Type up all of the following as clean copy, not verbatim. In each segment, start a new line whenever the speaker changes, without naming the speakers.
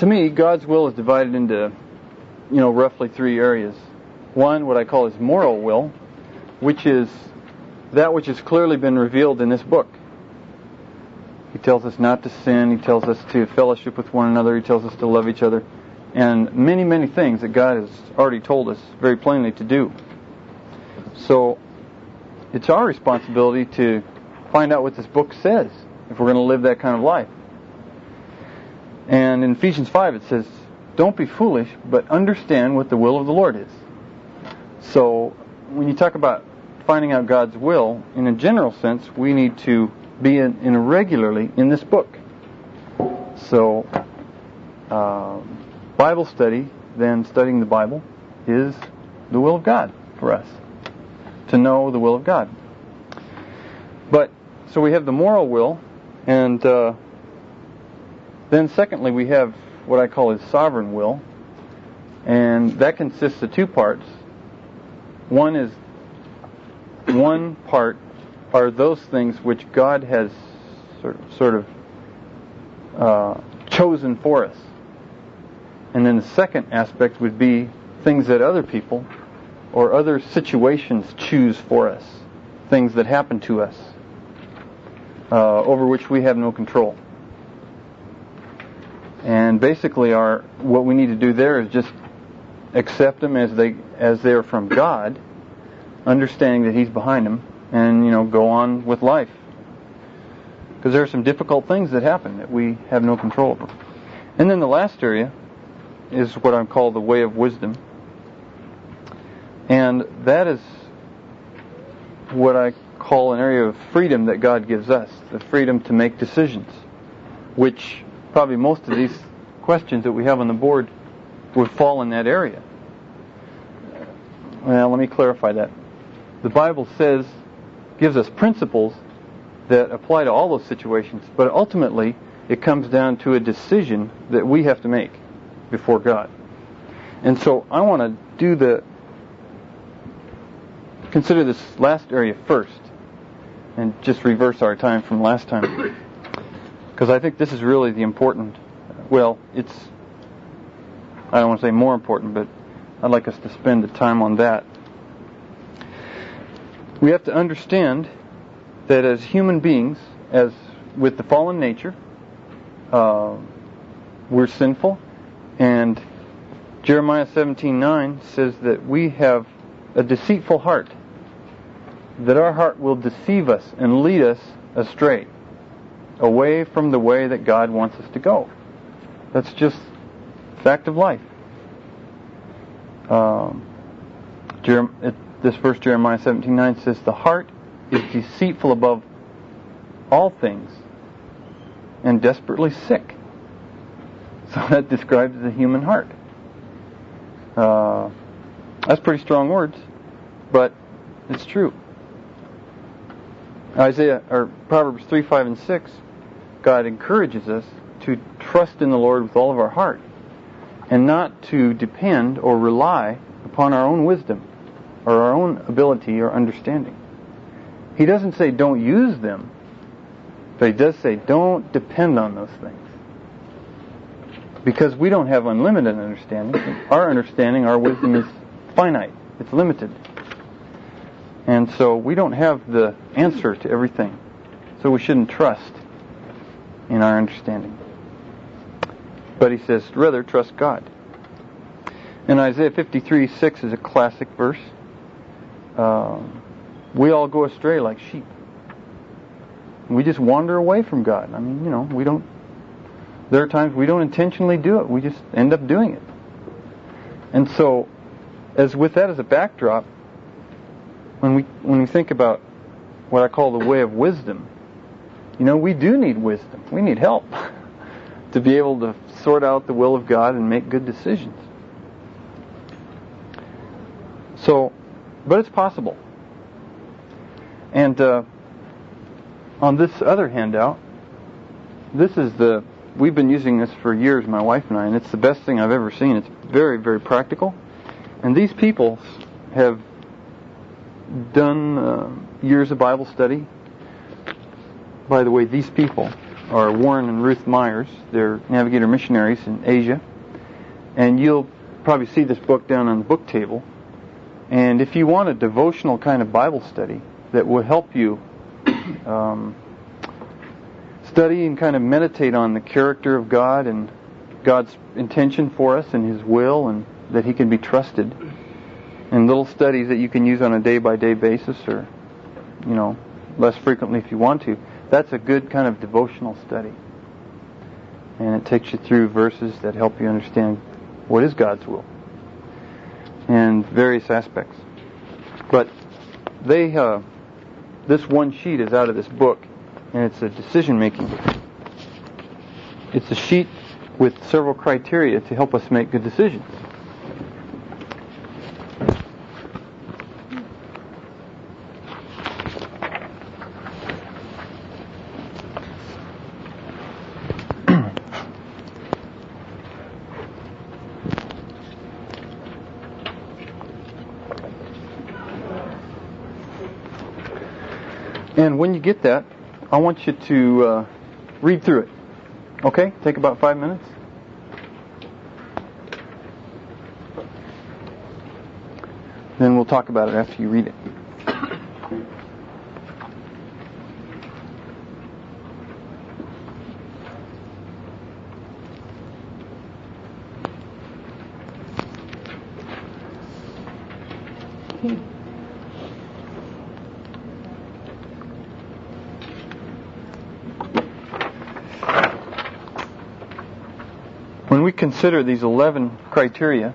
To me, God's will is divided into, roughly three areas. One, what I call his moral will, which is that which has clearly been revealed in this book. He tells us not to sin. He tells us to fellowship with one another. He tells us to love each other. And many, many things that God has already told us very plainly to do. So it's our responsibility to find out what this book says if we're going to live that kind of life. And in Ephesians 5 it says, don't be foolish, but understand what the will of the Lord is. So when you talk about finding out God's will, in a general sense, we need to be in regularly in this book. So Bible study, then studying the Bible, is the will of God for us, to know the will of God. So we have the moral will, and then secondly we have what I call his sovereign will, and that consists of two parts. One part are those things which God has sort of chosen for us. And then the second aspect would be things that other people or other situations choose for us, things that happen to us, over which we have no control. And basically what we need to do there is just accept them as they are from God, understanding that he's behind them, and go on with life. Because there are some difficult things that happen that we have no control over. And then the last area is what I call the way of wisdom. And that is what I call an area of freedom that God gives us, the freedom to make decisions, which probably most of these questions that we have on the board would fall in that area. Well, let me clarify that. The Bible gives us principles that apply to all those situations, but ultimately it comes down to a decision that we have to make before God. And so I want to consider this last area first, and just reverse our time from last time, because I think this is really the important, I don't want to say more important, but I'd like us to spend the time on that. We have to understand that as human beings, as with the fallen nature, we're sinful, and Jeremiah 17:9 says that we have a deceitful heart, that our heart will deceive us and lead us astray, away from the way that God wants us to go. That's just fact of life. This verse, Jeremiah 17:9, says, the heart is deceitful above all things and desperately sick. So that describes the human heart. That's pretty strong words, but it's true. Proverbs 3, 5, and 6, God encourages us to trust in the Lord with all of our heart and not to depend or rely upon our own wisdom or our own ability or understanding. He doesn't say don't use them, but he does say don't depend on those things. Because we don't have unlimited understanding. Our wisdom is finite. It's limited. And so we don't have the answer to everything. So we shouldn't trust in our understanding. But he says, rather trust God. And Isaiah 53:6 is a classic verse. We all go astray like sheep. We just wander away from God. There are times we don't intentionally do it. We just end up doing it. And so, with that as a backdrop, when we think about what I call the way of wisdom, we do need wisdom. We need help to be able to sort out the will of God and make good decisions. So, but it's possible. And on this other handout, we've been using this for years, my wife and I, and it's the best thing I've ever seen. It's very, very practical. And these people have done years of Bible study. By the way, these people are Warren and Ruth Myers. They're Navigator missionaries in Asia. And you'll probably see this book down on the book table. And if you want a devotional kind of Bible study that will help you study and kind of meditate on the character of God and God's intention for us and His will, and that He can be trusted, and little studies that you can use on a day-by-day basis, or, less frequently if you want to, that's a good kind of devotional study. And it takes you through verses that help you understand what is God's will and various aspects. But this one sheet is out of this book, and it's a decision-making. It's a sheet with several criteria to help us make good decisions. And when you get that, I want you to read through it. Okay? Take about 5 minutes. Then we'll talk about it after you read it. When we consider these 11 criteria,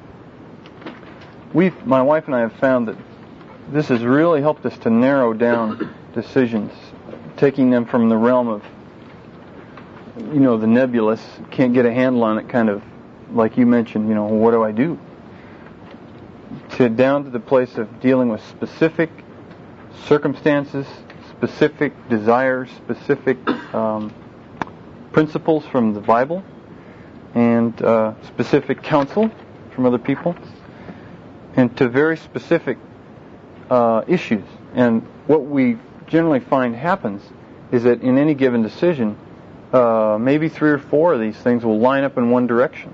my wife and I have found that this has really helped us to narrow down decisions, taking them from the realm of, the nebulous, can't get a handle on it, kind of like you mentioned, what do I do? To down to the place of dealing with specific circumstances, specific desires, specific principles from the Bible, and specific counsel from other people, and to very specific issues. And what we generally find happens is that in any given decision, maybe 3 or 4 of these things will line up in one direction.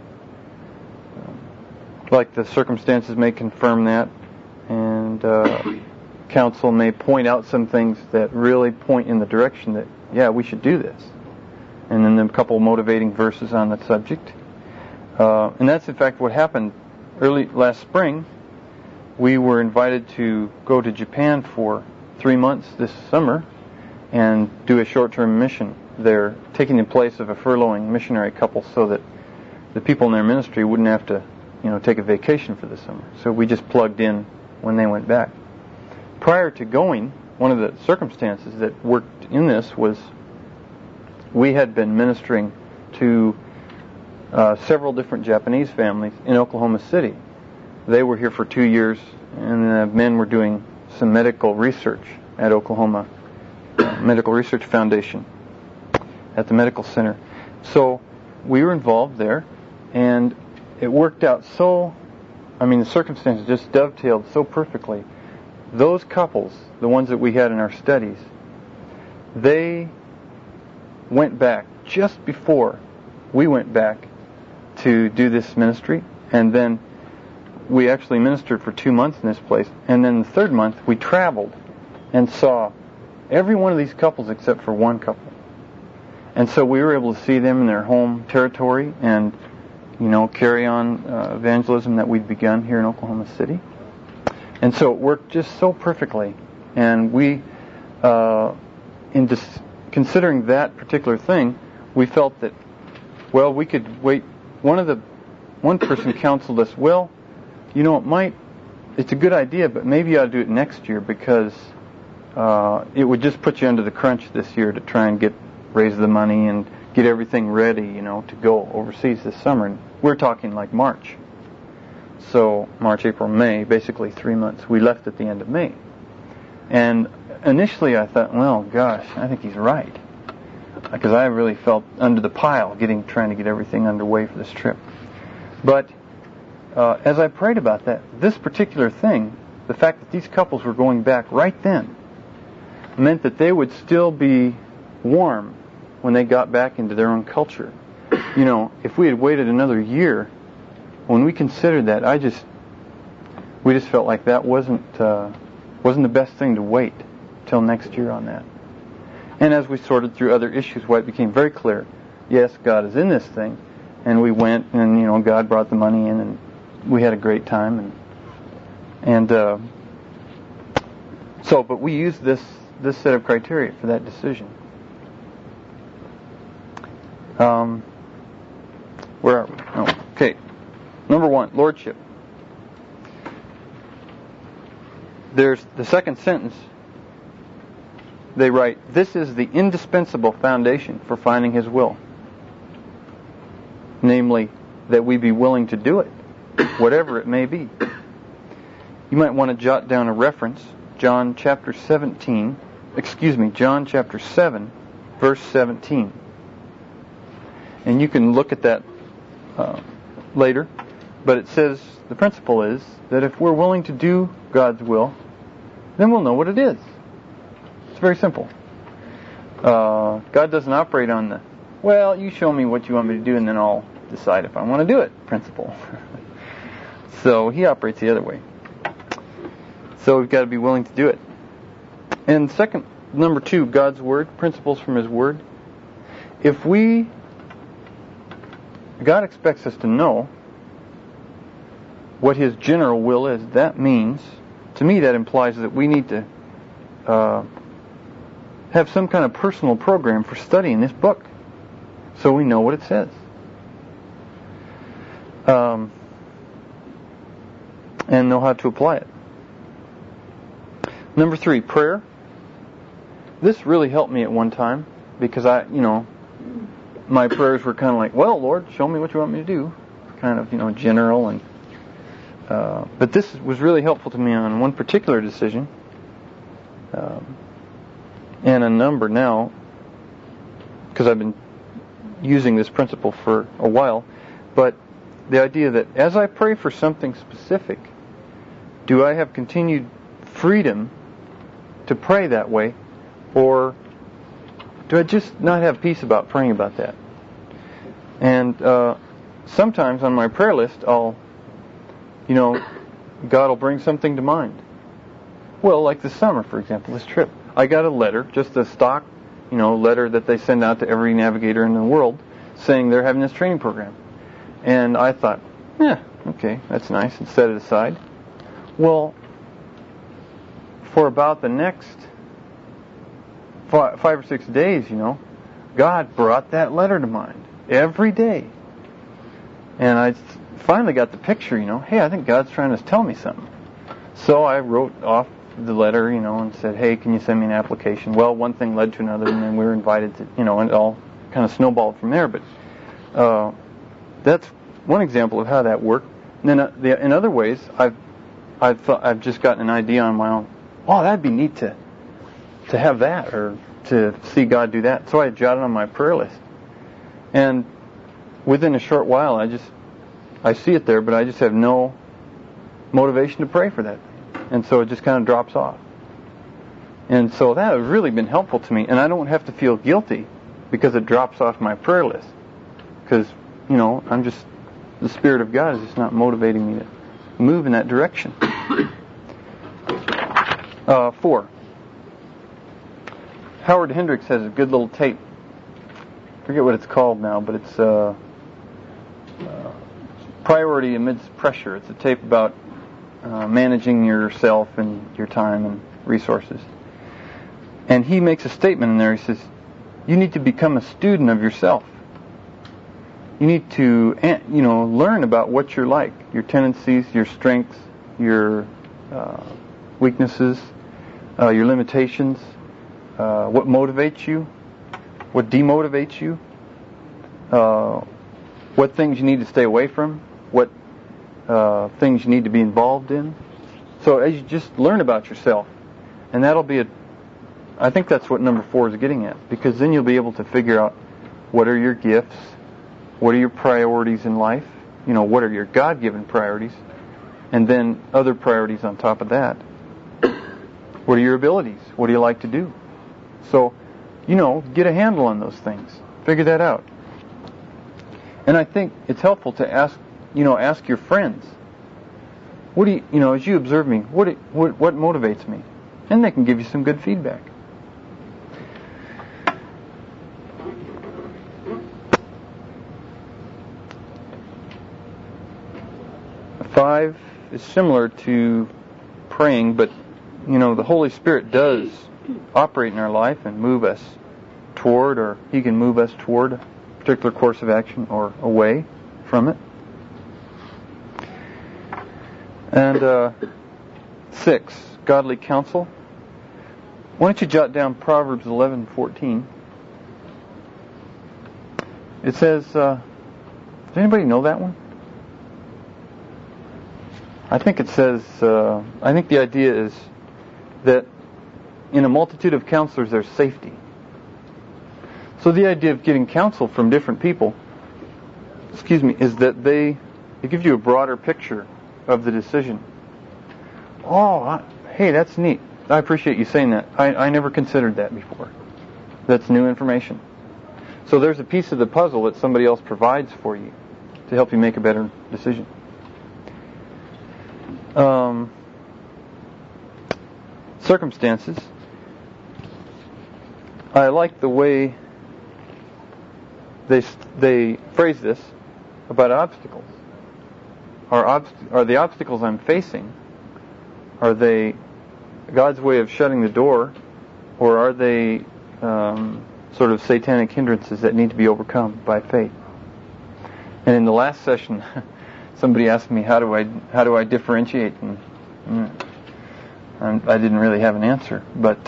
Like the circumstances may confirm that, and counsel may point out some things that really point in the direction that, yeah, we should do this. And then a couple motivating verses on that subject. And that's in fact what happened early last spring. We were invited to go to Japan for 3 months this summer and do a short-term mission there, taking the place of a furloughing missionary couple so that the people in their ministry wouldn't have to, take a vacation for the summer. So we just plugged in when they went back. Prior to going, one of the circumstances that worked in this was we had been ministering to several different Japanese families in Oklahoma City. They were here for 2 years, and the men were doing some medical research at Oklahoma Medical Research Foundation at the medical center. So we were involved there, and it worked out the circumstances just dovetailed so perfectly. Those couples, the ones that we had in our studies, they went back just before we went back to do this ministry, and then we actually ministered for 2 months in this place, and then the 3rd month we traveled and saw every one of these couples except for one couple. And so we were able to see them in their home territory and carry on evangelism that we'd begun here in Oklahoma City. And so it worked just so perfectly. And we, considering that particular thing, we felt that, we could wait. One person counseled us, it's a good idea, but maybe you ought to do it next year because it would just put you under the crunch this year to try and raise the money and get everything ready, to go overseas this summer. And we're talking like March. So March, April, May, basically 3 months. We left at the end of May. And initially I thought, I think he's right. Because I really felt under the pile trying to get everything underway for this trip. But as I prayed about that, this particular thing, the fact that these couples were going back right then, meant that they would still be warm when they got back into their own culture. You know, if we had waited another year, when we considered that, we just felt like that wasn't the best thing to wait till next year on that. And as we sorted through other issues, it became very clear, yes, God is in this thing, and we went, and you know, God brought the money in, and we had a great time, but we used this set of criteria for that decision. Where are we? Oh, okay. Number 1, lordship. There's the second sentence. They write, "This is the indispensable foundation for finding His will." Namely, that we be willing to do it, whatever it may be. You might want to jot down a reference, John chapter 7, verse 17. And you can look at that later. But it says, the principle is that if we're willing to do God's will, then we'll know what it is. It's very simple. God doesn't operate on the, well, you show me what you want me to do and then I'll decide if I want to do it principle. So He operates the other way. So we've got to be willing to do it. And number 2, God's Word, principles from His Word. God expects us to know what His general will is. That means, to me, that implies that we need to have some kind of personal program for studying this book, so we know what it says. And know how to apply it. Number 3, prayer. This really helped me at one time, because my prayers were kind of like, well, Lord, show me what you want me to do. Kind of, general. And but this was really helpful to me on one particular decision. And a number now, because I've been using this principle for a while. But the idea that as I pray for something specific, do I have continued freedom to pray that way, or do I just not have peace about praying about that? And sometimes on my prayer list, God will bring something to mind. Well, like this summer, for example, this trip. I got a letter, just a stock, letter that they send out to every navigator in the world, saying they're having this training program. And I thought, okay, that's nice, and set it aside. Well, for about the next 5 or 6 days, God brought that letter to mind every day. And I finally got the picture, hey, I think God's trying to tell me something. So I wrote off the letter, and said, hey, can you send me an application? Well, one thing led to another, and then we were invited to, and it all kind of snowballed from there. But that's one example of how that worked. And then in other ways, I've just gotten an idea on my own. Oh, that'd be neat to have that, or to see God do that. So I jotted on my prayer list. And within a short while, I see it there, but I just have no motivation to pray for that. And so it just kind of drops off. And so that has really been helpful to me. And I don't have to feel guilty because it drops off my prayer list. Because, the Spirit of God is just not motivating me to move in that direction. 4. Howard Hendricks has a good little tape. I forget what it's called now, but it's Priority Amidst Pressure. It's a tape about managing yourself and your time and resources. And he makes a statement in there. He says, you need to become a student of yourself. You need to, learn about what you're like, your tendencies, your strengths, your weaknesses, your limitations, what motivates you, what demotivates you, what things you need to stay away from, what things you need to be involved in. So as you just learn about yourself, and that'll be I think that's what number 4 is getting at, because then you'll be able to figure out what are your gifts, what are your priorities in life, what are your God-given priorities, and then other priorities on top of that. What are your abilities? What do you like to do? So get a handle on those things. Figure that out. And I think it's helpful to ask your friends, what do you, as you observe me, what motivates me? And they can give you some good feedback. Five is similar to praying, but the Holy Spirit does operate in our life and move us toward, or He can move us toward a particular course of action or away from it. And 6, godly counsel. Why don't you jot down Proverbs 11:14? It says, does anybody know that one? I think it says, I think the idea is that in a multitude of counselors there's safety. So the idea of getting counsel from different people, is that it gives you a broader picture of the decision. Hey, that's neat. I appreciate you saying that. I never considered that before. That's new information. So there's a piece of the puzzle that somebody else provides for you to help you make a better decision. Circumstances. I like the way they phrase this about obstacles. Are the obstacles I'm facing, are they God's way of shutting the door, or are they sort of satanic hindrances that need to be overcome by faith? And in the last session, somebody asked me, how do I differentiate? And I didn't really have an answer, but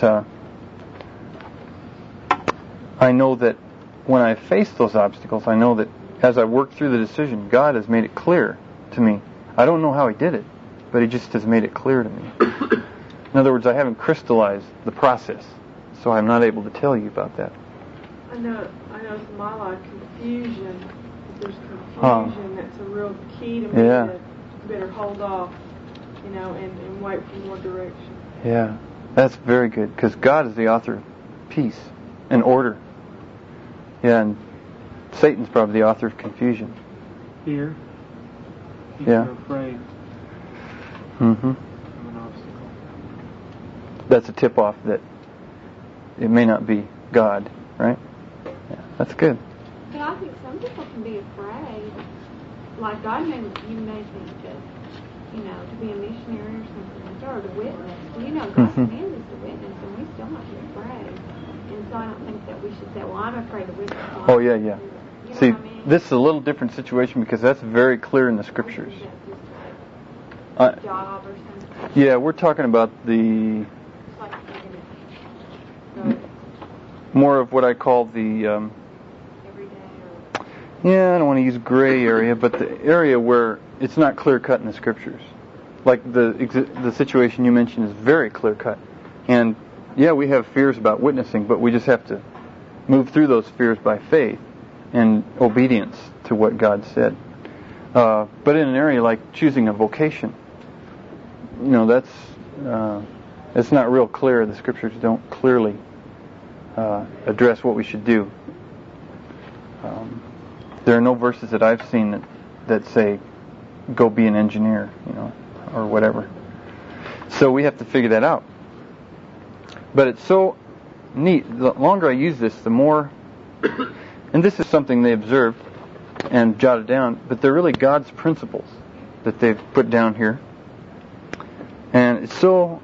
I know that when I face those obstacles, I know that as I work through the decision, God has made it clear to me. I don't know how He did it, but He just has made it clear to me. In other words, I haven't crystallized the process, so I'm not able to tell you about that.
I know in my life, confusion. If there's confusion, that's a real key to me to better hold off, and wait for more direction.
Yeah, that's very good, because God is the author of peace and order. Yeah, and Satan's probably the author of confusion.
Fear.
Yeah.
Afraid.
Mm-hmm.
Of an obstacle.
That's a tip-off that it may not be God, right? Yeah, that's good.
But I think some people can be afraid. Like God may think that, to be a missionary or something, or to witness. God commands us to witness, and we still might be afraid. And so I don't think that we should say, well, I'm afraid to witness.
Oh, yeah. See, this is a little different situation because that's very clear in the Scriptures.
Job or something.
Yeah, we're talking about the more of what I call the I don't want to use gray area, but the area where it's not clear cut in the Scriptures. Like the situation you mentioned is very clear cut, and we have fears about witnessing, but we just have to move through those fears by faith and obedience to what God said. But in an area like choosing a vocation, that's it's not real clear. The Scriptures don't clearly address what we should do. There are no verses that I've seen that say, go be an engineer, or whatever. So we have to figure that out. But it's so neat. The longer I use this, the more... And this is something they observed and jotted down, but they're really God's principles that they've put down here. And it's so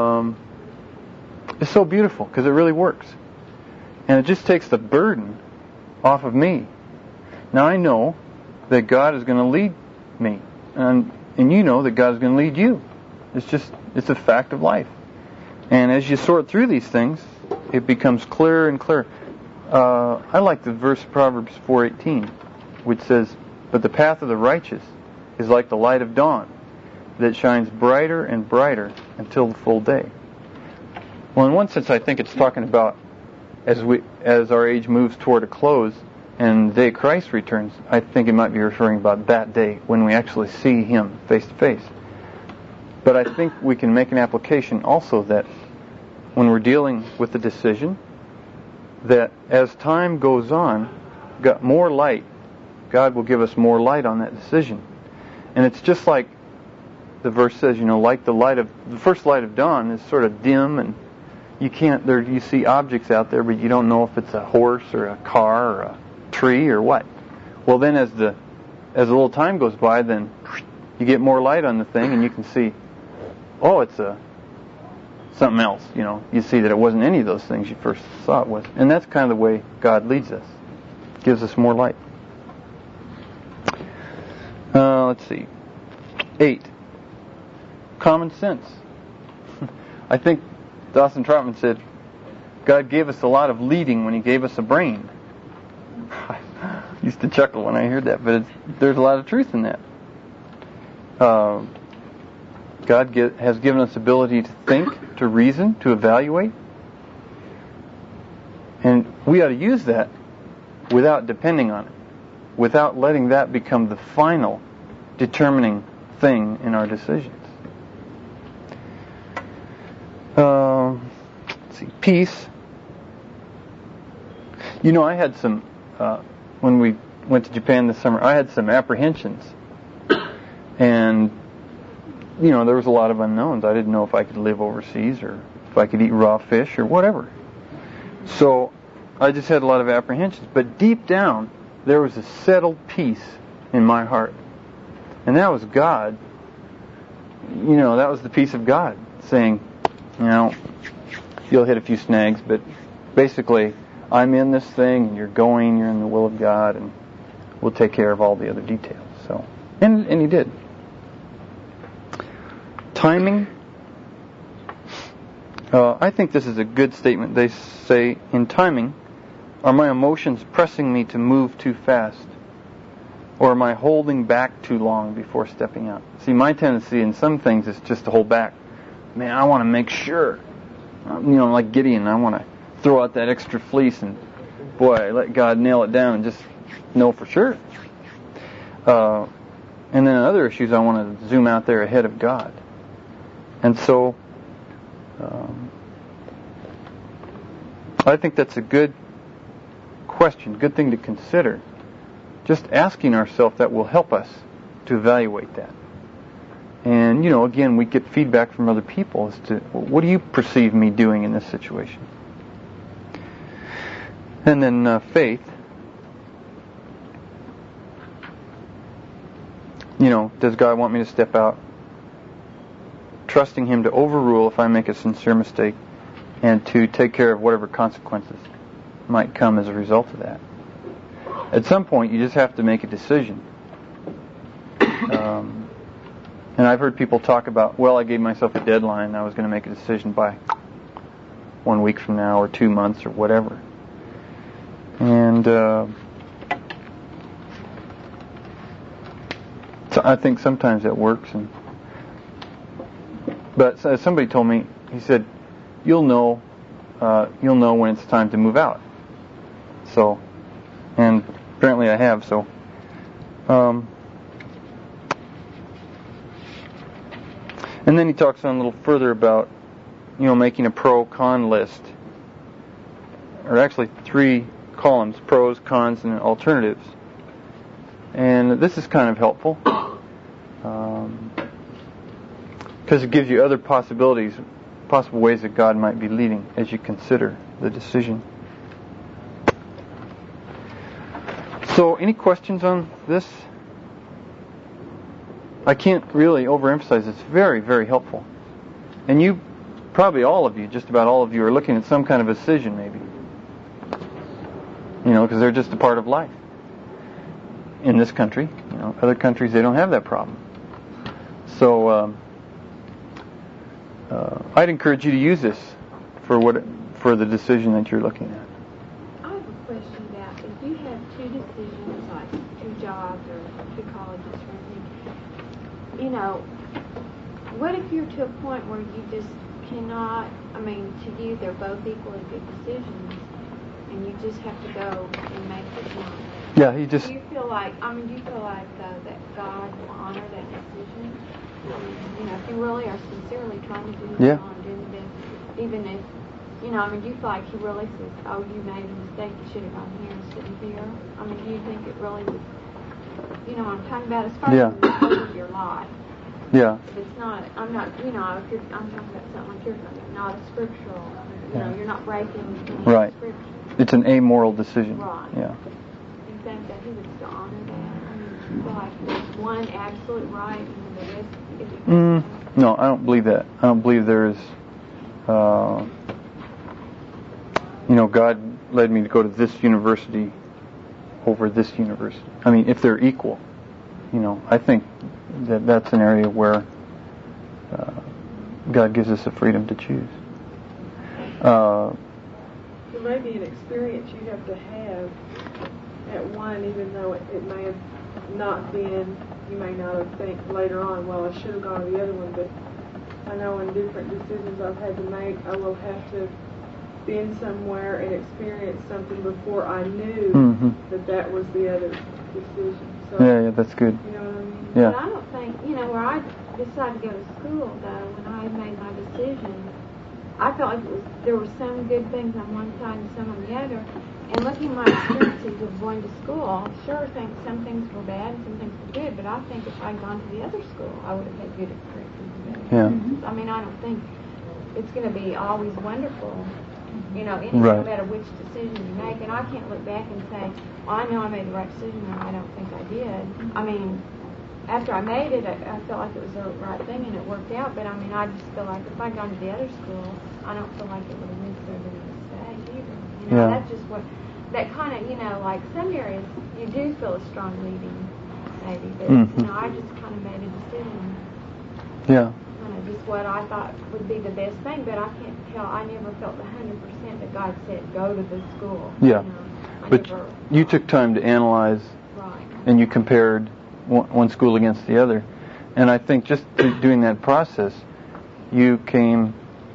beautiful because it really works. And it just takes the burden off of me. Now I know that God is going to lead me. And you know that God is going to lead you. It's a fact of life. And as you sort through these things, it becomes clearer and clearer. I like the verse Proverbs 4:18, which says, "But the path of the righteous is like the light of dawn, that shines brighter and brighter until the full day." Well, in one sense, I think it's talking about as our age moves toward a close and the day Christ returns, I think it might be referring about that day when we actually see Him face to face. But I think we can make an application also that when we're dealing with a decision, that as time goes on, got more light. God will give us more light on that decision. And it's just like the verse says, like the first light of dawn is sort of dim, and you see objects out there, but you don't know if it's a horse or a car or a tree or what. Well, then as a little time goes by, then you get more light on the thing, and you can see, oh, it's something else. You see that it wasn't any of those things you first thought it was. And that's kind of the way God leads us. Gives us more light. Let's see. 8. Common sense. I think Dawson Trotman said, God gave us a lot of leading when He gave us a brain. I used to chuckle when I heard that, but there's a lot of truth in that. God has given us ability to think, to reason, to evaluate. And we ought to use that without depending on it, without letting that become the final determining thing in our decisions. Let's see, peace. I had some, when we went to Japan this summer, I had some apprehensions. And, there was a lot of unknowns. I didn't know if I could live overseas or if I could eat raw fish or whatever. So I just had a lot of apprehensions. But deep down, there was a settled peace in my heart. And that was God. That was the peace of God saying, you'll hit a few snags, but basically, I'm in this thing, and you're in the will of God, and we'll take care of all the other details. So, and He did. Timing. I think this is a good statement. They say, in timing, are my emotions pressing me to move too fast? Or am I holding back too long before stepping out? See, my tendency in some things is just to hold back. Man, I want to make sure. Like Gideon, I want to throw out that extra fleece and, boy, let God nail it down and just know for sure. And then in other issues, I want to zoom out there ahead of God. And so, I think that's a good question, good thing to consider. Just asking ourselves that will help us to evaluate that. And, again, we get feedback from other people as to, what do you perceive me doing in this situation? And then faith. Does God want me to step out? Trusting Him to overrule if I make a sincere mistake and to take care of whatever consequences might come as a result of that. At some point, you just have to make a decision. And I've heard people talk about, I gave myself a deadline. I was going to make a decision by 1 week from now or 2 months or whatever. And so I think sometimes that works. But somebody told me, he said, you'll know when it's time to move out. So, and apparently I have. So, and then he talks on a little further about, making a pro-con list, or actually 3 columns: pros, cons, and alternatives. And this is kind of helpful because it gives you other possible ways that God might be leading as you consider the decision. So, any questions on this? I can't really overemphasize. It's very, very helpful. And you, probably all of you, just about all of you, are looking at some kind of a decision, maybe. Because they're just a part of life. In this country, other countries, they don't have that problem. So, I'd encourage you to use this for the decision that you're looking at.
I have a question about if you have 2 decisions, like 2 jobs or 2 colleges or anything, what if you're to a point where you just cannot, to you they're both equally good decisions, and you just have to go and make the one?
Yeah, Do you
feel like that God will honor that decision? If you really are sincerely trying to do what you want to do, even if You know, I mean, do you feel like he really says, oh, you made a mistake, you should have gone here instead of here? I mean, do you think it really was, you know what I'm talking about, as far as over your life?
Yeah.
If it's not, I'm not, you know, if you're, I'm talking about something like you're talking about, not a scriptural, you know, you're not breaking any scripture.
It's an amoral decision.
Right.
Yeah.
Do you think that he would still honor that? I mean, do you feel like there's one absolute right and the rest is
No, I don't believe that. I don't believe there is, you know, God led me to go to this university over this university. I mean, if they're equal, you know, I think that that's an area where God gives us the freedom to choose.
There may be an experience you have to have at one, even though it may have not been, you may not have think later on, well, I should have gone to the other one, but I know in different decisions I've had to make, I will have to been somewhere and experience something before I knew that was the other decision. So,
yeah, that's good.
You know what I mean?
Yeah.
But I don't think, you know, where I decided to go to school, though, when I made my decision, I felt like there were some good things on one side and some on the other. And looking at my experiences of going to school, sure, I think some things were bad and some things were good, but I think if I'd gone to the other school, I would have had good experiences.
Yeah.
I mean, I don't think it's going to be always wonderful, you know, no matter which decision you make. And I can't look back and say, well, I know I made the right decision, or I don't think I did. I mean, after I made it, I felt like it was the right thing and it worked out, but I mean, I just feel like if I'd gone to the other school, I don't feel like it would have necessarily been a mistake either. You know, that's just what, that kind of, you know, like some areas you do feel a strong leading, maybe, but, you know, I just kind of made a decision.
Yeah.
Kind of just what I thought would be the best thing, but I can't tell, I never felt 100% that God said, go to this school.
Yeah.
You know,
but you took time to analyze, and you compared one school against the other. And I think just through doing that process, you came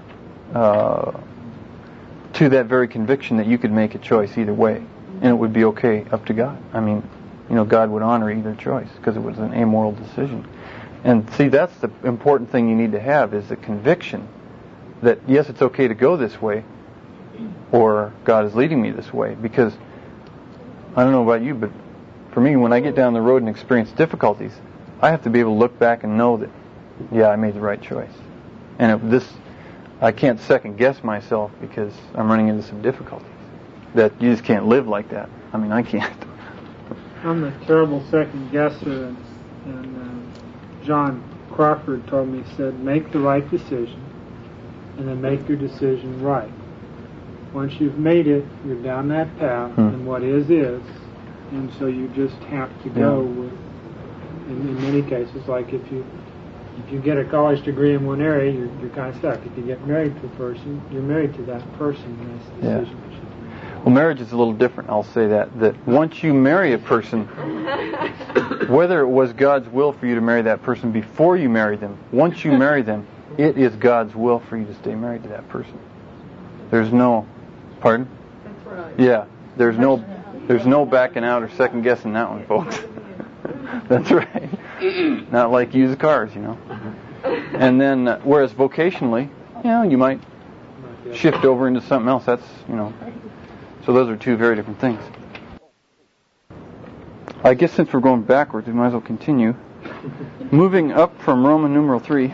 to that very conviction that you could make a choice either way, and it would be okay up to God. I mean, you know, God would honor either choice because it was an amoral decision. And see, that's the important thing you need to have, is the conviction that, yes, it's okay to go this way, or God is leading me this way. Because, I don't know about you, but for me, when I get down the road and experience difficulties, I have to be able to look back and know that, yeah, I made the right choice. And I can't second guess myself because I'm running into some difficulties. That you just can't live like that. I mean, I can't.
I'm a terrible second guesser, and John Crawford told me, he said, make the right decision, and then make your decision right. Once you've made it, you're down that path, and what is, and so you just have to go with, in many cases, like if you get a college degree in one area, you're kind of stuck. If you get married to a person, you're married to that person, and that's the decision that you make.
Well, marriage is a little different, I'll say that once you marry a person, whether it was God's will for you to marry that person before you marry them, once you marry them, it is God's will for you to stay married to that person. There's no, pardon?
That's right.
Yeah, there's no backing out or second guessing that one, folks. That's right. Not like used cars, you know. And then, whereas vocationally, you know, you might shift over into something else. That's, you know. So those are two very different things. I guess since we're going backwards, we might as well continue. Moving up from Roman numeral 3.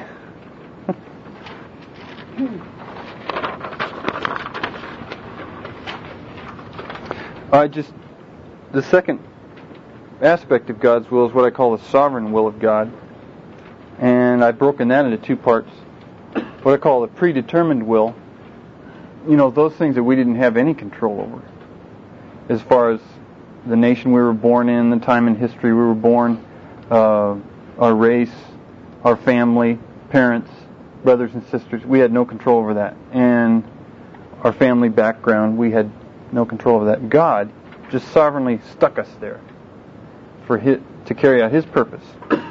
The second aspect of God's will is what I call the sovereign will of God. And I've broken that into two parts. What I call the predetermined will. You know, those things that we didn't have any control over. As far as the nation we were born in, the time in history we were born, our race, our family, parents, brothers and sisters, we had no control over that. And our family background, we had no control over that. God just sovereignly stuck us there to carry out His purpose.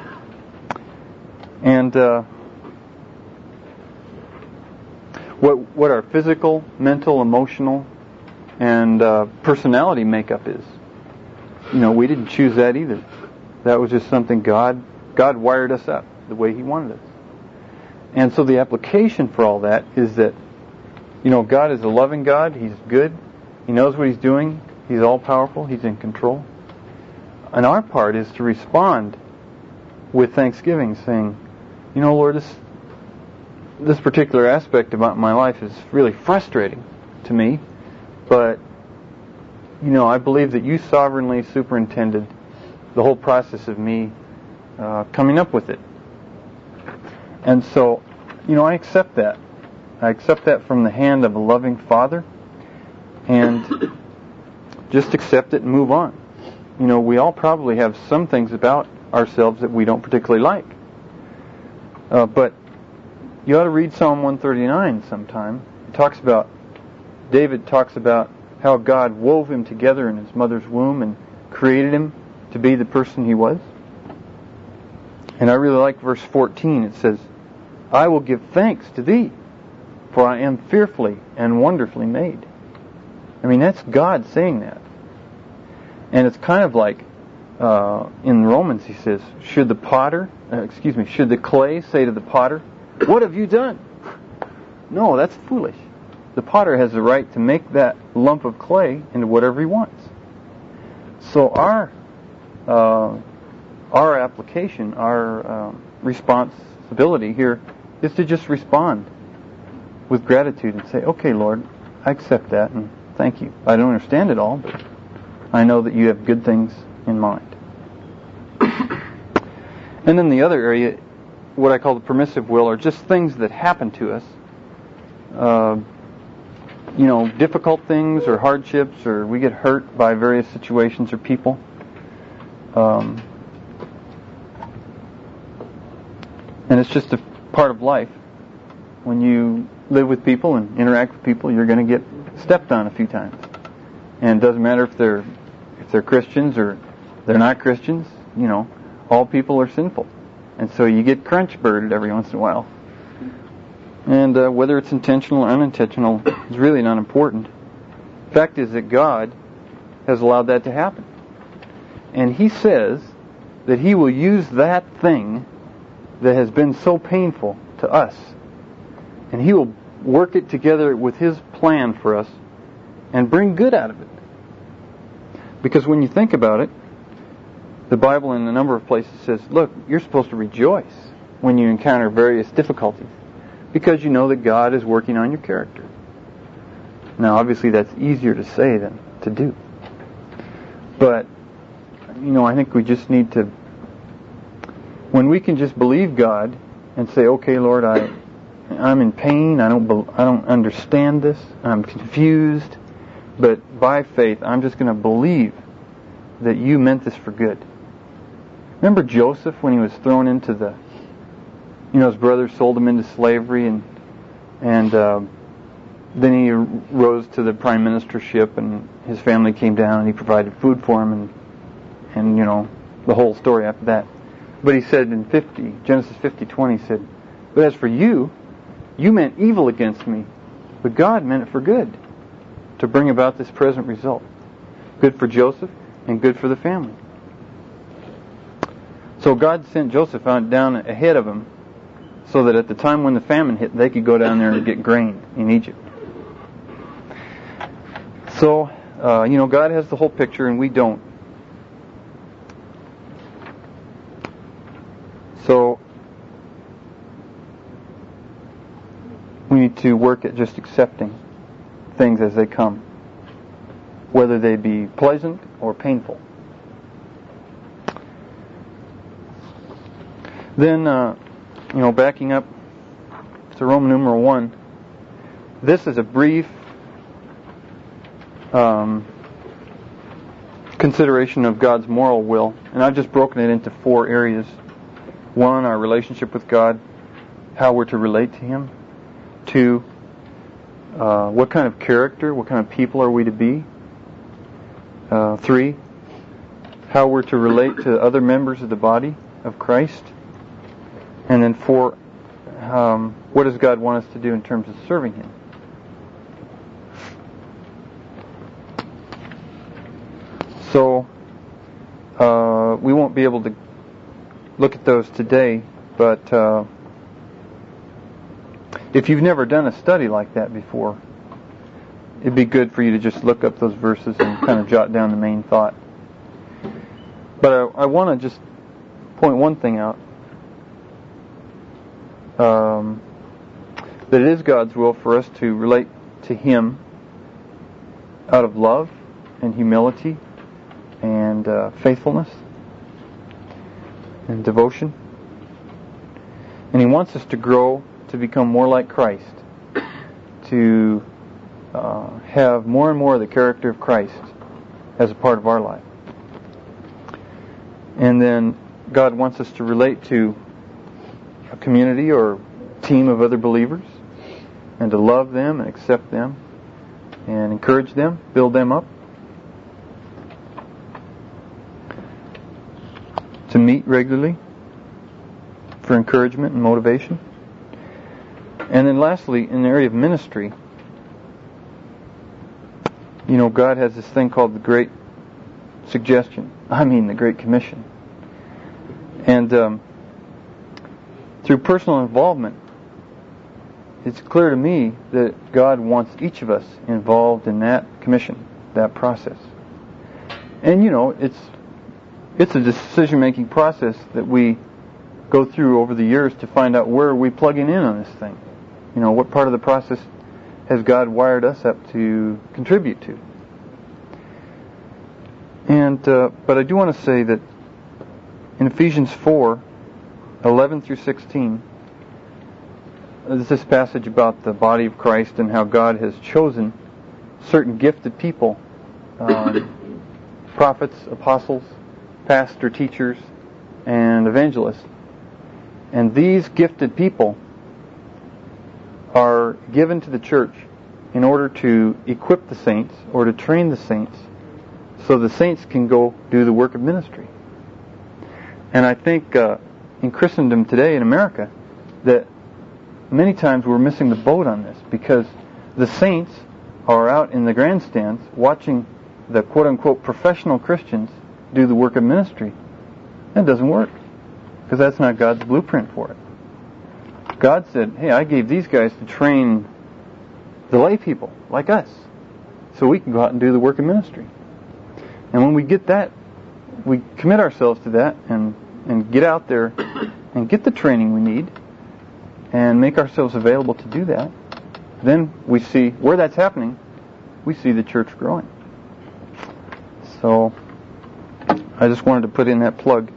And what our physical, mental, emotional, and personality makeup is, you know, we didn't choose that either. That was just something God wired us up the way He wanted us. And so the application for all that is that God is a loving God. He's good. He knows what He's doing. He's all-powerful. He's in control. And our part is to respond with thanksgiving, saying, Lord, this particular aspect about my life is really frustrating to me, but, I believe that You sovereignly superintended the whole process of me coming up with it. And so, I accept that. I accept that from the hand of a loving Father, and just accept it and move on. We all probably have some things about ourselves that we don't particularly like. But you ought to read Psalm 139 sometime. David talks about how God wove him together in his mother's womb and created him to be the person he was. And I really like verse 14. It says, I will give thanks to Thee, for I am fearfully and wonderfully made. That's God saying that. And it's kind of like in Romans he says, should the clay say to the potter, what have you done? No, that's foolish. The potter has the right to make that lump of clay into whatever he wants. So our application, our responsibility here is to just respond with gratitude and say, okay, Lord, I accept that and thank You. I don't understand it all, but I know that You have good things in mind. And then the other area, what I call the permissive will, are just things that happen to us. Difficult things or hardships, or we get hurt by various situations or people. And it's just a part of life. When you live with people and interact with people, you're going to get stepped on a few times. And it doesn't matter if they're Christians or they're not Christians. All people are sinful. And so you get crunch-birded every once in a while. And whether it's intentional or unintentional is really not important. The fact is that God has allowed that to happen. And He says that He will use that thing that has been so painful to us, and He will work it together with His plan for us and bring good out of it. Because when you think about it, the Bible in a number of places says, look, you're supposed to rejoice when you encounter various difficulties, because you know that God is working on your character. Now, obviously, that's easier to say than to do. But, I think we just need to, when we can just believe God and say, okay, Lord, I'm in pain, I don't understand this, I'm confused, but by faith, I'm just going to believe that You meant this for good. Remember Joseph when he was thrown into his brothers sold him into slavery, and then he rose to the prime ministership, and his family came down, and he provided food for him, and the whole story after that. But he said in Genesis 50:20, he said, but as for you meant evil against me, but God meant it for good, to bring about this present result. Good for Joseph and good for the family. So God sent Joseph down ahead of him so that at the time when the famine hit, they could go down there and get grain in Egypt. So, God has the whole picture and we don't. So, we need to work at just accepting things as they come, whether they be pleasant or painful. Then, backing up to Roman numeral 1, this is a brief consideration of God's moral will, and I've just broken it into 4 areas. 1, our relationship with God, how we're to relate to Him. 2, what kind of character, what kind of people are we to be. 3, how we're to relate to other members of the body of Christ. And then 4, what does God want us to do in terms of serving Him? So, we won't be able to look at those today, but if you've never done a study like that before, it'd be good for you to just look up those verses and kind of jot down the main thought. But I want to just point one thing out. That it is God's will for us to relate to Him out of love and humility and faithfulness and devotion. And He wants us to grow to become more like Christ, to have more and more of the character of Christ as a part of our life. And then God wants us to relate to a community or team of other believers and to love them and accept them and encourage them, build them up, to meet regularly for encouragement and motivation. And then lastly, in the area of ministry, God has this thing called the Great the Great Commission. And through personal involvement, it's clear to me that God wants each of us involved in that commission, that process. And it's a decision-making process that we go through over the years to find out where are we plugging in on this thing. What part of the process has God wired us up to contribute to? And but I do want to say that in Ephesians 4:11 through 16, there's this passage about the body of Christ and how God has chosen certain gifted people, prophets, apostles, pastor, teachers, and evangelists. And these gifted people are given to the church in order to equip the saints or to train the saints so the saints can go do the work of ministry. And I think in Christendom today in America that many times we're missing the boat on this because the saints are out in the grandstands watching the quote-unquote professional Christians do the work of ministry. That doesn't work because that's not God's blueprint for it. God said, hey, I gave these guys to train the lay people like us so we can go out and do the work of ministry. And when we get that, we commit ourselves to that and get out there and get the training we need and make ourselves available to do that, then we see where that's happening, we see the church growing. So I just wanted to put in that plug.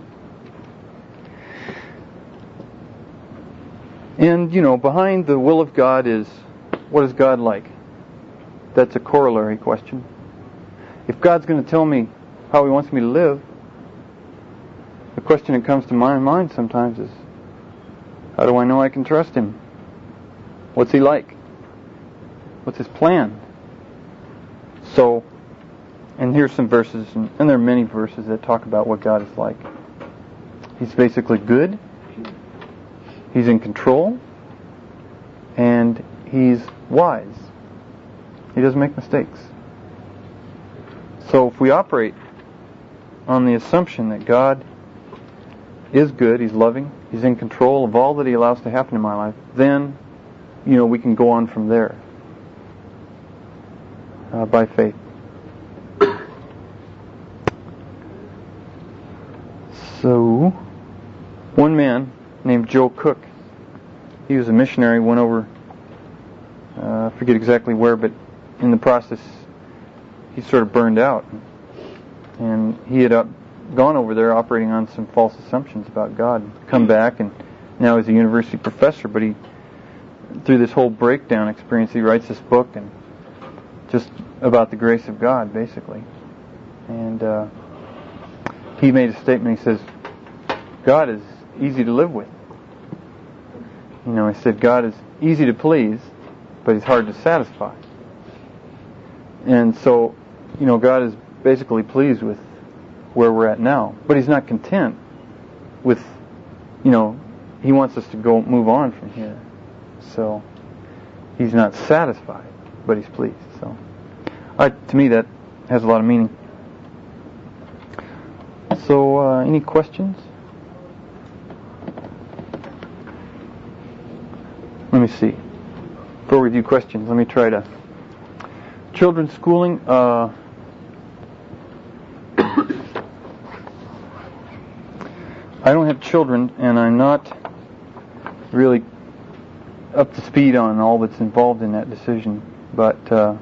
And, behind the will of God is, what is God like? That's a corollary question. If God's going to tell me how He wants me to live, the question that comes to my mind sometimes is, how do I know I can trust Him? What's He like? What's His plan? So, and here's some verses, and there are many verses that talk about what God is like. He's basically good. He's in control. And He's wise. He doesn't make mistakes. So if we operate on the assumption that God is good, He's loving, He's in control of all that He allows to happen in my life, then, we can go on from there by faith. So, one man named Joe Cook, he was a missionary, went over, I forget exactly where, but in the process, he sort of burned out. And he had gone over there operating on some false assumptions about God, come back, and now he's a university professor, but through this whole breakdown experience, he writes this book, and just about the grace of God, basically. And he made a statement, he says, God is easy to live with. He said, God is easy to please, but He's hard to satisfy. And so, God is basically pleased with where we're at now. But He's not content with, He wants us to move on from here. So, He's not satisfied, but He's pleased. So, to me, that has a lot of meaning. So, any questions? Let me see. Before we do questions, let me try to Children's schooling. I don't have children, and I'm not really up to speed on all that's involved in that decision. But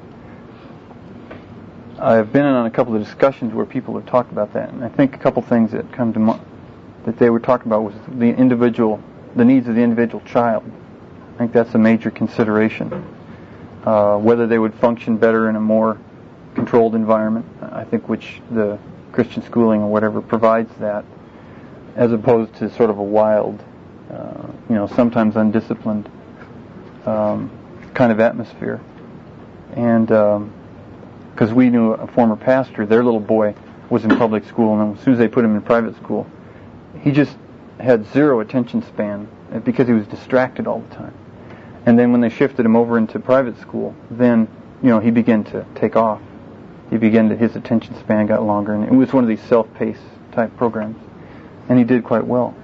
I've been in on a couple of discussions where people have talked about that, and I think a couple things that come to mind that they were talking about was the needs of the individual child. I think that's a major consideration. Whether they would function better in a more controlled environment, I think, which the Christian schooling or whatever provides that, as opposed to sort of a wild, sometimes undisciplined kind of atmosphere. And because we knew a former pastor, their little boy was in public school, and as soon as they put him in private school, he just had zero attention span because he was distracted all the time. And then when they shifted him over into private school, then he began to take off. His attention span got longer, and it was one of these self-paced type programs, and he did quite well.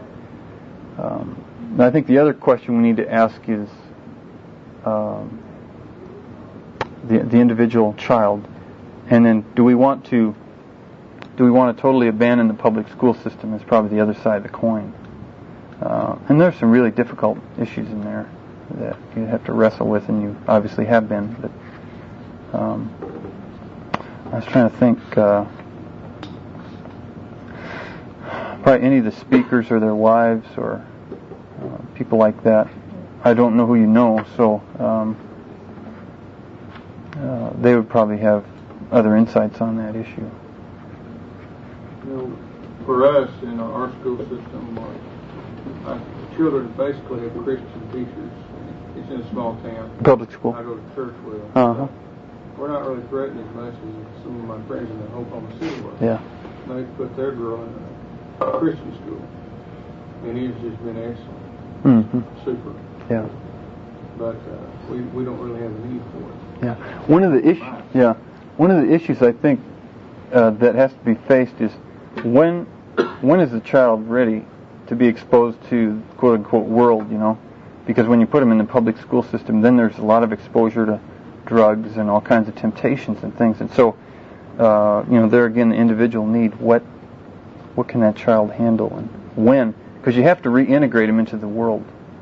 I think the other question we need to ask is the individual child, and then do we want to totally abandon the public school system? Is probably the other side of the coin. And there's some really difficult issues in there that you have to wrestle with, and you obviously have been. But I was trying to think. Probably any of the speakers or their wives or people like that. I don't know who you know, so they would probably have other insights on that issue.
For us in our school system, our children basically have Christian teachers. It's in a small town.
Public school.
I go to church with them.
Uh-huh.
We're not really threatened as much as some of my friends in the Oklahoma City were.
Yeah.
They put their girl in a Christian school, and he's just been excellent.
Mm-hmm.
Super.
Yeah.
But we don't really have a need for it.
Yeah. One of the issues I think that has to be faced is when is the child ready to be exposed to quote unquote world, because when you put them in the public school system, then there's a lot of exposure to drugs and all kinds of temptations and things, and so there again the individual need, what can that child handle, and when, because you have to reintegrate them into the world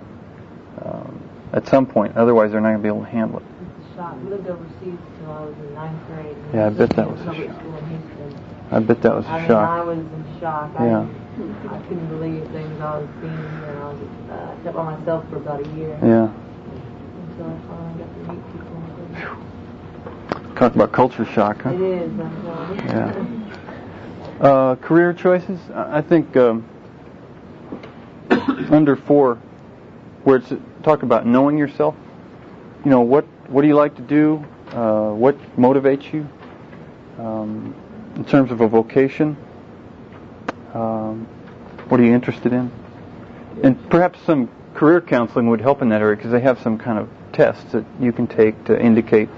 at some point, otherwise they're not going to be able to handle it.
It's a shock. We lived overseas until I was in 9th grade.
Yeah, I bet that was a
public
shock.
school in Houston.
I bet that was a shock.
I was in shock.
Yeah.
I couldn't believe things I was seeing, and I was kept by myself for about a year.
Yeah.
Until I finally got to meet people.
Talk about culture shock, huh?
It is, I'm telling you.
Yeah. Career choices, I think under 4, where it's talk about knowing yourself. What do you like to do? What motivates you? In terms of a vocation, what are you interested in? And perhaps some career counseling would help in that area, because they have some kind of tests that you can take to indicate,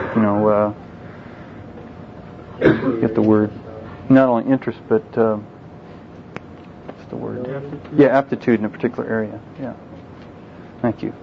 get the word, not only interest, but what's the word?
Aptitude.
Yeah, aptitude in a particular area. Yeah. Thank you.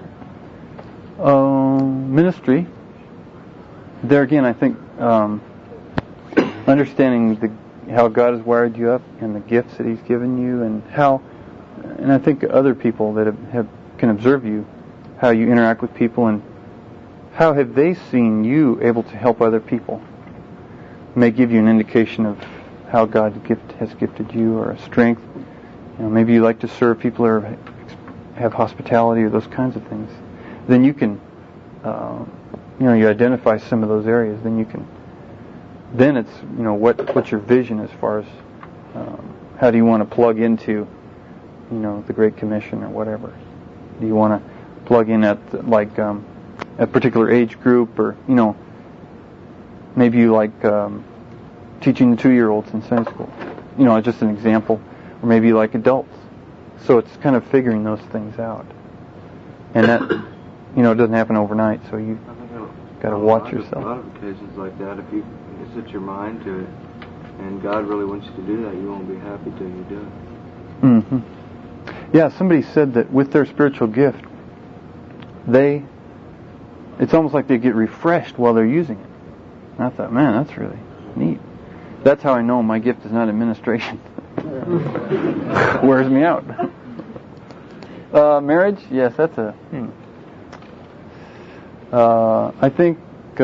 Ministry. There again, I think understanding how God has wired you up and the gifts that He's given you, and I think other people that can observe you, how you interact with people, and how have they seen you able to help other people. May give you an indication of how God has gifted you, or a strength. Maybe you like to serve people or have hospitality or those kinds of things. Then you can, you identify some of those areas. Then it's, what's your vision as far as how do you want to plug into, the Great Commission or whatever. Do you want to plug in at a particular age group, or maybe you like teaching the 2-year-olds in Sunday school. Just an example. Or maybe you like adults. So it's kind of figuring those things out. And that, it doesn't happen overnight, so you got to watch yourself.
A lot of occasions like that, if you set your mind to it, and God really wants you to do that, you won't be happy till you do it.
Mm-hmm. Yeah, somebody said that with their spiritual gift, it's almost like they get refreshed while they're using it. And I thought, man, that's really neat. That's how I know my gift is not administration. Wears me out. Marriage? Yes, that's a... I think...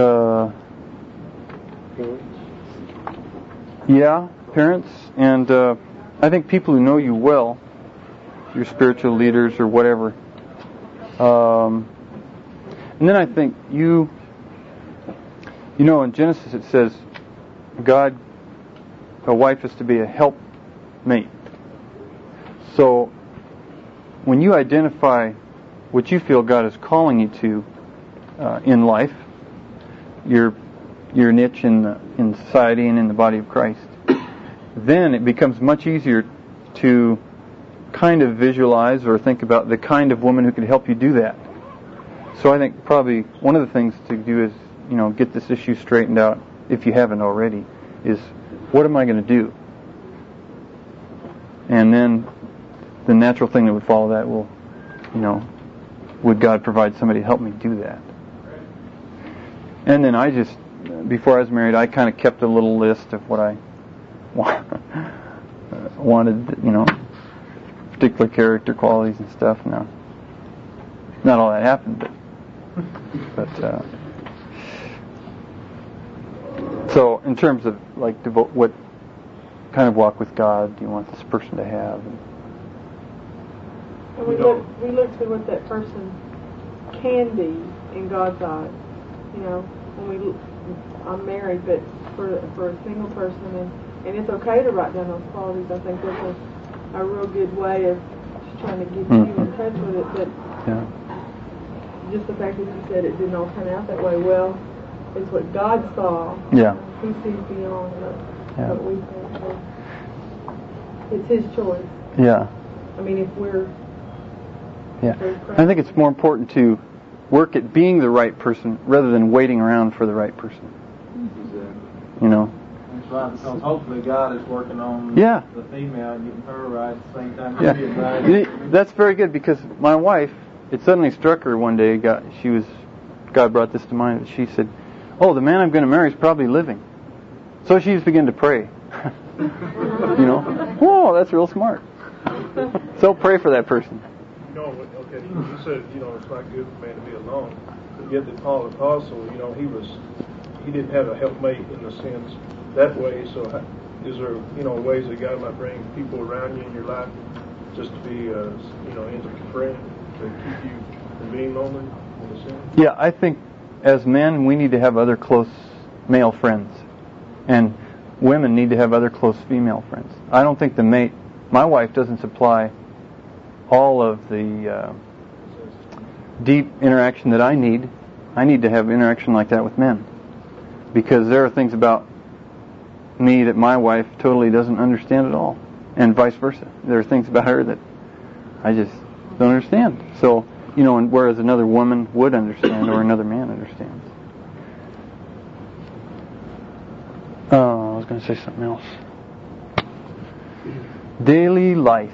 yeah, parents. And I think people who know you well, your spiritual leaders or whatever. And then I think you know, in Genesis it says, God, a wife is to be a helpmate. So, when you identify what you feel God is calling you to in life, your niche in society and in the body of Christ, then it becomes much easier to kind of visualize or think about the kind of woman who could help you do that. So I think probably one of the things to do is, get this issue straightened out, if you haven't already, is what am I going to do? And then the natural thing that would follow that will, would God provide somebody to help me do that? And then I just, before I was married, I kind of kept a little list of what I wanted, particular character qualities and stuff. Now, not all that happened, but so in terms of like what kind of walk with God do you want this person to have?
And we look to what that person can be in God's eyes. When I'm married, but for a single person, and it's okay to write down those qualities. I think that's a real good way of just trying to get you in touch with it. But just the fact that you said it didn't all turn out that way, well, it's what God saw.
Yeah.
He sees beyond what we think. It's His choice.
Yeah.
I mean, if we're...
Yeah. I think it's more important to work at being the right person rather than waiting around for the right person.
Exactly. That's right, because hopefully God is working on the female and getting her right at the same time He's getting right.
That's very good, because my wife, it suddenly struck her one day, God brought this to mind, she said, oh, the man I'm going to marry is probably living. So she just began to pray. Whoa, that's real smart. So pray for that person.
Okay, you said, it's not good for man to be alone. But yet that Paul the Apostle, he didn't have a helpmate in the sense that way. So is there, ways that God might bring people around you in your life just to be, intimate friend to keep you from being lonely in a sense?
Yeah, I think as men, we need to have other close male friends. And women need to have other close female friends. I don't think my wife doesn't supply all of the deep interaction that I need. I need to have interaction like that with men. Because there are things about me that my wife totally doesn't understand at all. And vice versa. There are things about her that I just don't understand. So, and whereas another woman would understand or another man understands. I was going to say something else. Daily life.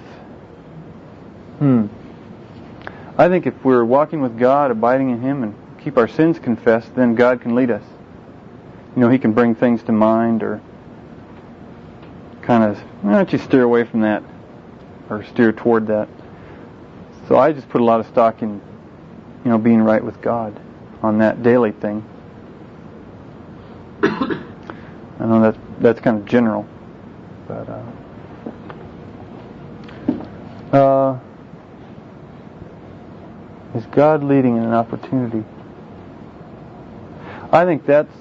I think if we're walking with God, abiding in Him, and keep our sins confessed, then God can lead us. He can bring things to mind, or kind of, why don't you steer away from that, or steer toward that. So I just put a lot of stock in, being right with God on that daily thing. I know that's kind of general, but is God leading in an opportunity? I think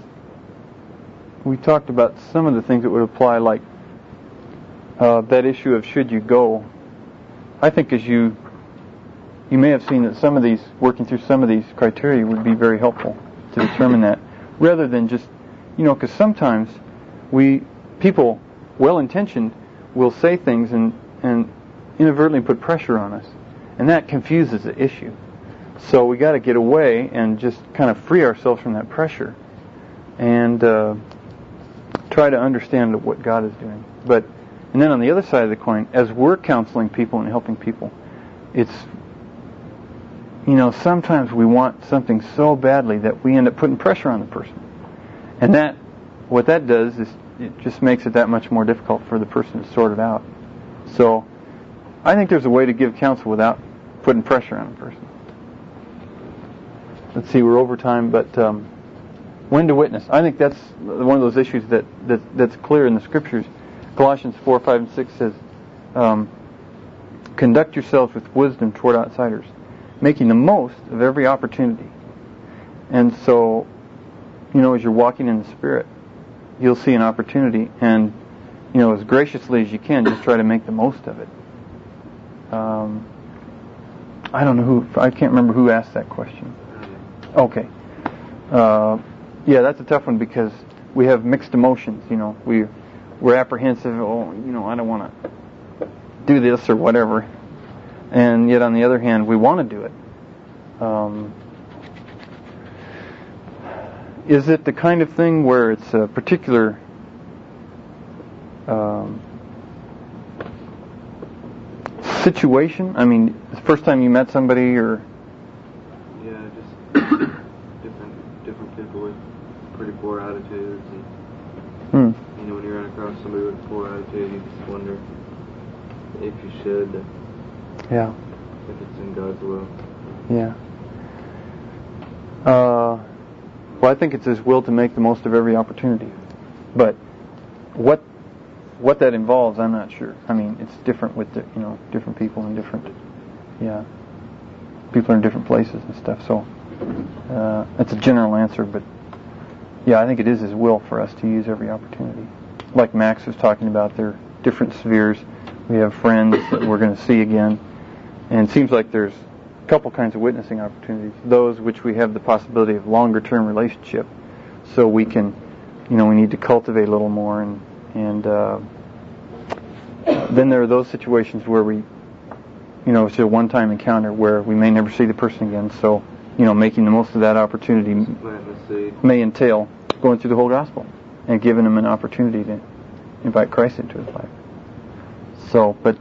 we talked about some of the things that would apply, like that issue of should you go. I think as you may have seen that some of these, working through some of these criteria would be very helpful to determine that, rather than just, because sometimes people, well-intentioned, will say things and inadvertently put pressure on us, and that confuses the issue. So we got to get away and just kind of free ourselves from that pressure, and try to understand what God is doing. And then on the other side of the coin, as we're counseling people and helping people, it's, sometimes we want something so badly that we end up putting pressure on the person. And that what that does is it just makes it that much more difficult for the person to sort it out. So I think there's a way to give counsel without putting pressure on a person. Let's see, we're over time, but when to witness. I think that's one of those issues that's clear in the Scriptures. Colossians 4, 5, and 6 says, conduct yourselves with wisdom toward outsiders, making the most of every opportunity. And so, as you're walking in the Spirit, you'll see an opportunity, and, as graciously as you can, just try to make the most of it. I don't know I can't remember who asked that question. Okay. Yeah, that's a tough one because we have mixed emotions, We're apprehensive, I don't want to do this or whatever. And yet on the other hand, we want to do it. Is it the kind of thing where it's a particular situation? I mean, the first time you met somebody, or
yeah, just different people with pretty poor attitudes, and when you run across somebody with a poor attitude, you just wonder if you should, if it's in God's will.
Yeah. Well, I think it's His will to make the most of every opportunity. But what that involves, I'm not sure. I mean, it's different with different people and different, people are in different places and stuff. So that's a general answer, but I think it is His will for us to use every opportunity. Like Max was talking about, there are different spheres. We have friends that we're going to see again, and it seems like there's a couple kinds of witnessing opportunities. Those which we have the possibility of longer-term relationship, so we can, we need to cultivate a little more, and then there are those situations where we, it's a one-time encounter where we may never see the person again. So, making the most of that opportunity may entail going through the whole gospel and giving them an opportunity to invite Christ into his life. So, but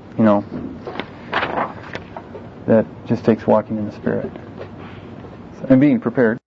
that just takes walking in the Spirit and being prepared.